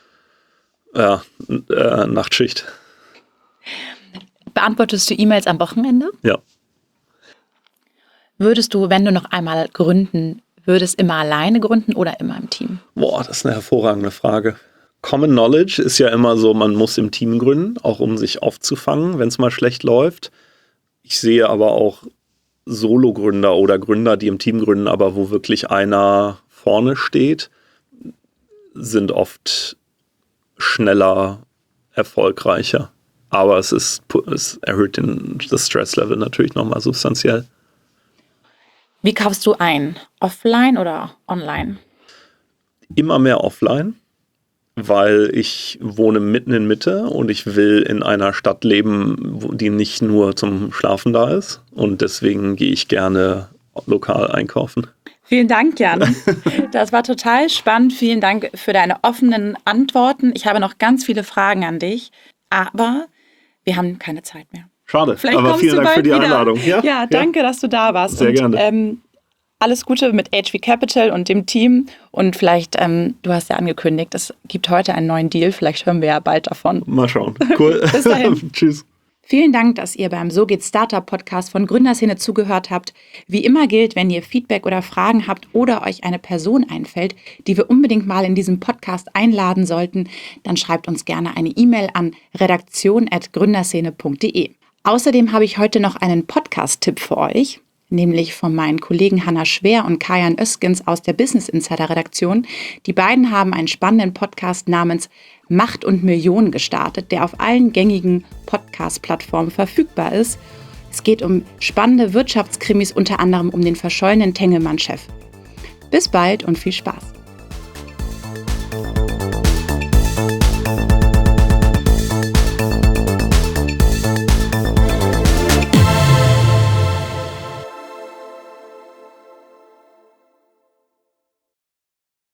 Ja, äh, Nachtschicht. Beantwortest du E-Mails am Wochenende? Ja. Würdest du, wenn du noch einmal gründen würdest, immer alleine gründen oder immer im Team? Boah, das ist eine hervorragende Frage. Common Knowledge ist ja immer so, man muss im Team gründen, auch um sich aufzufangen, wenn es mal schlecht läuft. Ich sehe aber auch Solo-Gründer oder Gründer, die im Team gründen, aber wo wirklich einer vorne steht, sind oft schneller, erfolgreicher. Aber es, ist, es erhöht den, das Stresslevel natürlich nochmal substanziell. Wie kaufst du ein? Offline oder online? Immer mehr offline, weil ich wohne mitten in Mitte und ich will in einer Stadt leben, wo die nicht nur zum Schlafen da ist. Und deswegen gehe ich gerne lokal einkaufen. Vielen Dank, Jan. Das war total spannend. Vielen Dank für deine offenen Antworten. Ich habe noch ganz viele Fragen an dich, aber wir haben keine Zeit mehr. Schade, Vielleicht aber vielen Dank für die wieder. Einladung. Ja, ja, danke, ja, dass du da warst. Sehr und, gerne. Ähm, alles Gute mit H V Capital und dem Team. Und vielleicht, ähm, du hast ja angekündigt, es gibt heute einen neuen Deal. Vielleicht hören wir ja bald davon. Mal schauen. Cool. Bis dahin. Tschüss. Vielen Dank, dass ihr beim So geht's Startup Podcast von Gründerszene zugehört habt. Wie immer gilt, wenn ihr Feedback oder Fragen habt oder euch eine Person einfällt, die wir unbedingt mal in diesem Podcast einladen sollten, dann schreibt uns gerne eine E-Mail an redaktion at gründerszene punkt de. Außerdem habe ich heute noch einen Podcast-Tipp für euch, nämlich von meinen Kollegen Hanna Schwer und Kajan Öskens aus der Business Insider Redaktion. Die beiden haben einen spannenden Podcast namens Macht und Millionen gestartet, der auf allen gängigen Podcast-Plattformen verfügbar ist. Es geht um spannende Wirtschaftskrimis, unter anderem um den verschollenen Tengelmann-Chef. Bis bald und viel Spaß!